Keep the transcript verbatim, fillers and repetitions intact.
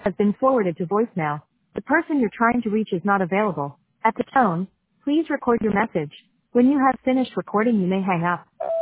has been forwarded to voicemail. The person you're trying to reach is not available. At the tone, please record your message. When you have finished recording, you may hang up.